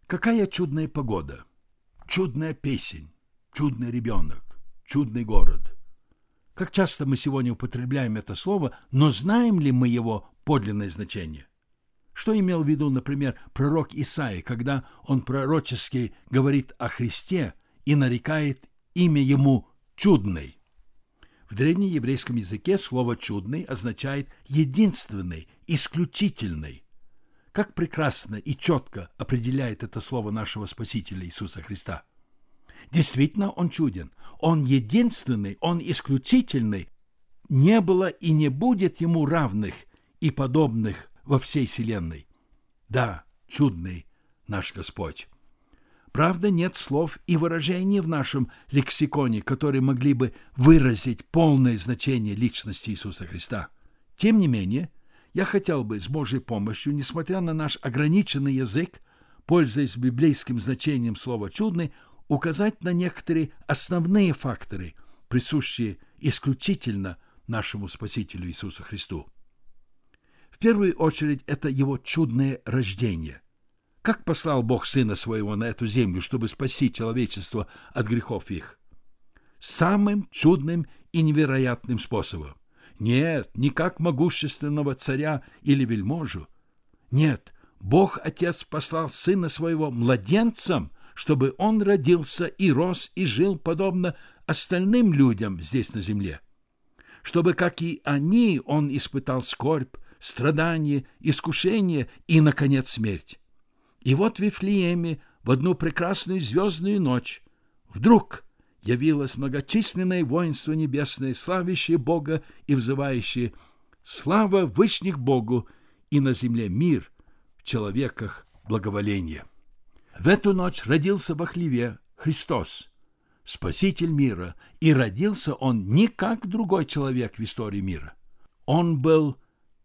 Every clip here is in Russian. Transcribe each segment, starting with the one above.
Какая чудная погода, чудная песень, чудный ребенок, чудный город. Как часто мы сегодня употребляем это слово, но знаем ли мы его подлинное значение? Что имел в виду, например, пророк Исаия, когда он пророчески говорит о Христе и нарекает имя ему «чудный»? В древнееврейском языке слово «чудный» означает «единственный», «исключительный». Как прекрасно и четко определяет это слово нашего Спасителя Иисуса Христа. Действительно, Он чуден, Он единственный, Он исключительный. Не было и не будет Ему равных и подобных во всей вселенной. Да, чудный наш Господь. Правда, нет слов и выражений в нашем лексиконе, которые могли бы выразить полное значение личности Иисуса Христа. Тем не менее, я хотел бы с Божьей помощью, несмотря на наш ограниченный язык, пользуясь библейским значением слова «чудный», указать на некоторые основные факторы, присущие исключительно нашему Спасителю Иисусу Христу. В первую очередь, это Его чудное рождение. Как послал Бог Сына Своего на эту землю, чтобы спасти человечество от грехов их? Самым чудным и невероятным способом. Нет, не как могущественного царя или вельможу. Нет, Бог Отец послал Сына Своего младенцем, чтобы Он родился и рос и жил подобно остальным людям здесь на земле. Чтобы, как и они, Он испытал скорбь, страдание, искушение и, наконец, смерть. И вот в Вифлееме в одну прекрасную звездную ночь вдруг явилось многочисленное воинство небесное, славящее Бога и взывающее: «Слава вышних Богу, и на земле мир, в человеках благоволение». В эту ночь родился во хлеве Христос, Спаситель мира, и родился Он не как другой человек в истории мира. Он был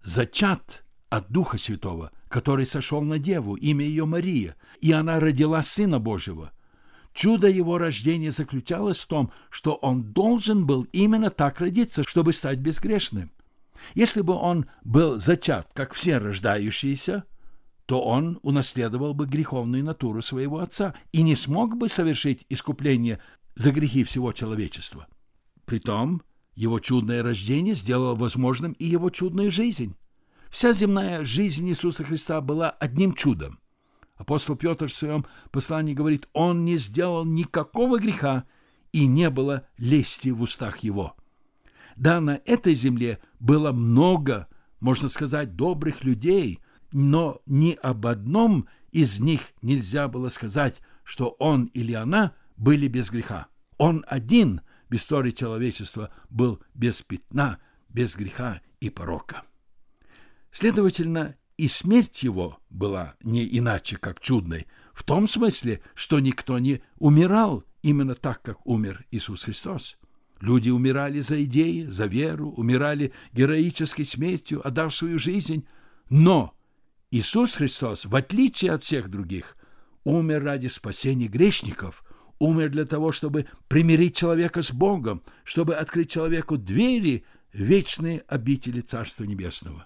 зачат от Духа Святого, который сошел на Деву, имя ее Мария, и она родила Сына Божьего. Чудо Его рождения заключалось в том, что Он должен был именно так родиться, чтобы стать безгрешным. Если бы Он был зачат, как все рождающиеся, то Он унаследовал бы греховную натуру своего Отца и не смог бы совершить искупление за грехи всего человечества. Притом, Его чудное рождение сделало возможным и Его чудную жизнь. Вся земная жизнь Иисуса Христа была одним чудом. Апостол Петр в своем послании говорит: «Он не сделал никакого греха, и не было лести в устах Его». Да, на этой земле было много, можно сказать, добрых людей, но ни об одном из них нельзя было сказать, что он или она были без греха. Он один в истории человечества был без пятна, без греха и порока. Следовательно, и смерть Его была не иначе, как чудной, в том смысле, что никто не умирал именно так, как умер Иисус Христос. Люди умирали за идеи, за веру, умирали героической смертью, отдав свою жизнь, но Иисус Христос, в отличие от всех других, умер ради спасения грешников, умер для того, чтобы примирить человека с Богом, чтобы открыть человеку двери в вечные обители Царства Небесного.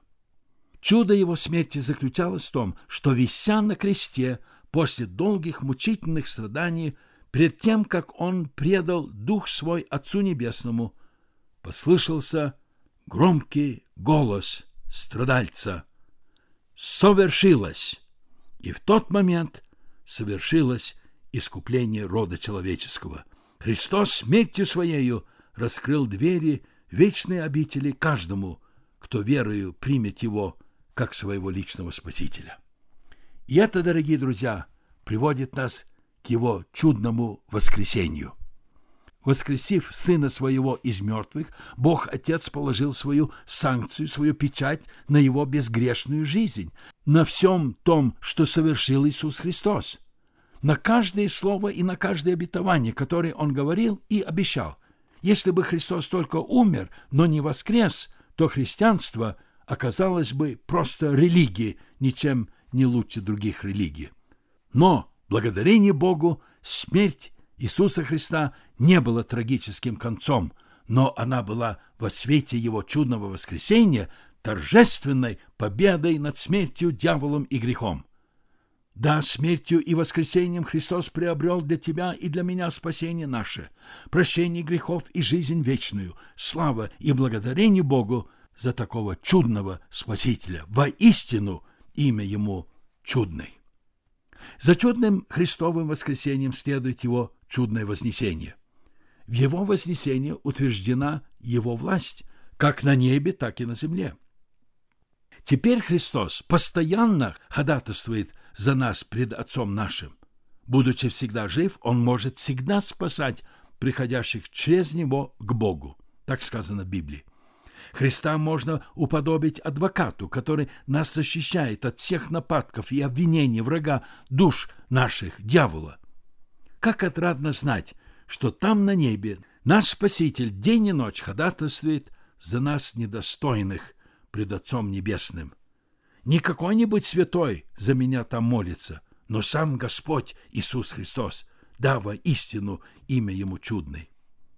Чудо Его смерти заключалось в том, что, вися на кресте, после долгих мучительных страданий, перед тем, как Он предал Дух Свой Отцу Небесному, послышался громкий голос страдальца: «Совершилось!» И в тот момент совершилось искупление рода человеческого. Христос смертью Своею раскрыл двери вечной обители каждому, кто верою примет Его как своего личного Спасителя. И это, дорогие друзья, приводит нас к Его чудному воскресению. Воскресив Сына Своего из мертвых, Бог Отец положил свою санкцию, свою печать на Его безгрешную жизнь, на всем том, что совершил Иисус Христос, на каждое слово и на каждое обетование, которое Он говорил и обещал. Если бы Христос только умер, но не воскрес, то христианство оказалось бы просто религией, ничем не лучше других религий. Но, благодарение Богу, смерть Иисуса Христа не была трагическим концом, но она была во свете Его чудного воскресения торжественной победой над смертью, дьяволом и грехом. Да, смертью и воскресением Христос приобрел для тебя и для меня спасение наше, прощение грехов и жизнь вечную. Слава и благодарение Богу за такого чудного Спасителя. Воистину, имя Ему чудный. За чудным Христовым воскресением следует Его чудное вознесение. В Его вознесении утверждена Его власть, как на небе, так и на земле. Теперь Христос постоянно ходатайствует за нас пред Отцом нашим. Будучи всегда жив, Он может всегда спасать приходящих через Него к Богу. Так сказано в Библии. Христа можно уподобить адвокату, который нас защищает от всех нападков и обвинений врага душ наших, дьявола. Как отрадно знать, что там на небе наш Спаситель день и ночь ходатайствует за нас недостойных пред Отцом Небесным. Не какой-нибудь святой за меня там молится, но сам Господь Иисус Христос, да, воистину имя Ему чудный.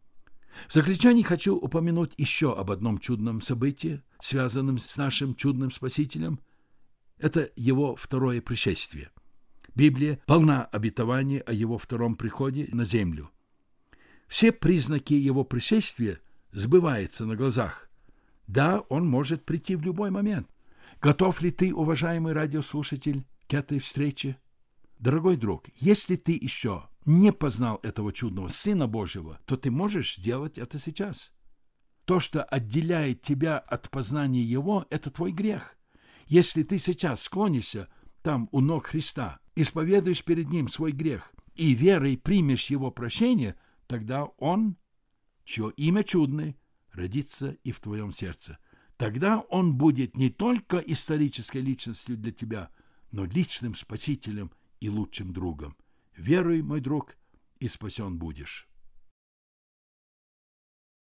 В заключение хочу упомянуть еще об одном чудном событии, связанном с нашим чудным Спасителем. Это Его второе пришествие. Библия полна обетований о Его втором приходе на землю. Все признаки Его пришествия сбываются на глазах. Да, Он может прийти в любой момент. Готов ли ты, уважаемый радиослушатель, к этой встрече? Дорогой друг, если ты еще не познал этого чудного Сына Божьего, то ты можешь сделать это сейчас. То, что отделяет тебя от познания Его, это твой грех. Если ты сейчас склонишься там у ног Христа, исповедуешь перед Ним свой грех и верой примешь Его прощение, тогда Он, чье имя чудное, родится и в твоем сердце. Тогда Он будет не только исторической личностью для тебя, но личным спасителем и лучшим другом. Веруй, мой друг, и спасен будешь.